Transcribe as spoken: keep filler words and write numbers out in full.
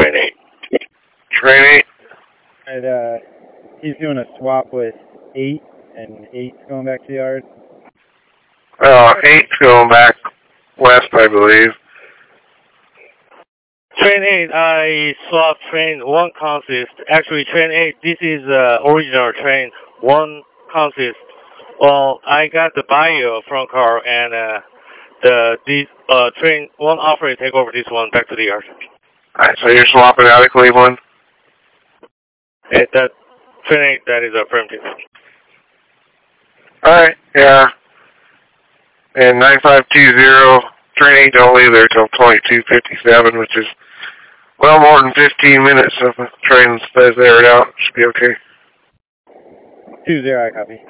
train eight. Train eight? And, uh, he's doing a swap with eight, and eight's going back to the yard. Uh, eight's going back west, I believe. Train eight, I swapped train one consist. Actually, train eight, this is uh, original train. One consist. Well, I got the bio from car, and uh, the this uh, train one operator take over this one back to the yard. Alright, so you're swapping out of Cleveland? Hey, that train eight, that is affirmative. Alright, yeah. And nine five two zero, train eight don't leave there till twenty-two fifty-seven, which is well more than fifteen minutes if the train stays there out. Should be okay. two zero, I copy.